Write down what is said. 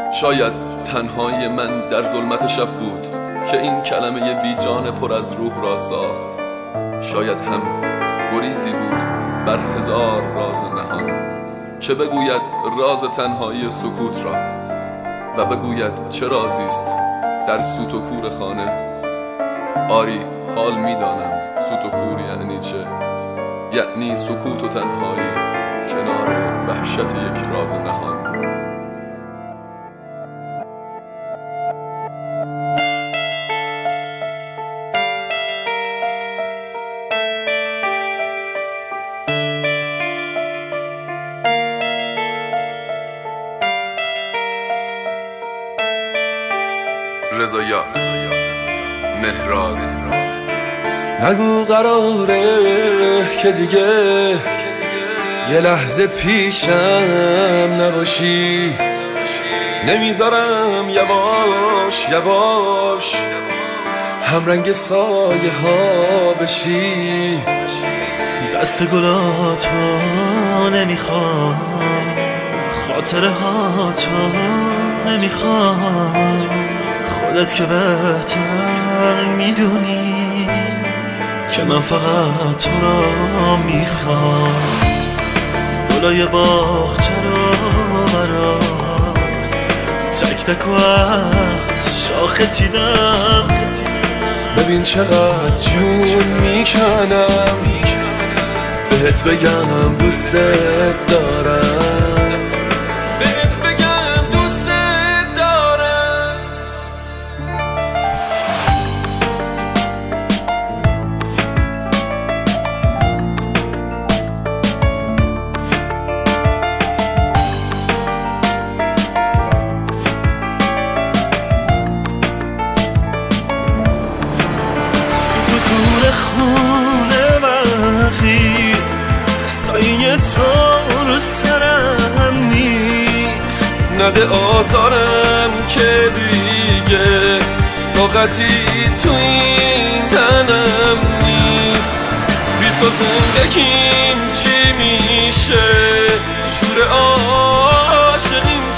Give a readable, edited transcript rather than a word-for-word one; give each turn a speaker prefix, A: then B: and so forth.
A: شاید تنهایی من در ظلمت شب بود که این کلمه بیجان پر از روح را ساخت. شاید هم گریزی بود بر هزار راز نهان که بگوید راز تنهایی سکوت را و بگوید چه رازیست در سوت و کور خانه. آری حال میدانم سوت و کور یعنی چه، یعنی سکوت و تنهایی کنار وحشت یک راز نهان. رضایا مهراز.
B: نگو قراره که دیگه یه لحظه پیشم نباشی، نمیذارم یواش یواش همرنگ سایه ها بشی.
C: دست گلاتو نمیخوام، خاطره ها تو نمیخوام، خودت که بهتر میدونی که من فقط تو را میخوام. گلای باغچه رو برات تک تک و از شاخه چیدم،
B: ببین چقدر جون میکنم بهت بگم دوست دارم، بهت بگم دوست دارم.
C: سوت و کور خونه وقی سایه تو رو سرم نیست.
B: نده آزارم که دیگه طاقتی تو این تنم نیست. بی تو زندگیم چی میشه، شور عاشقیم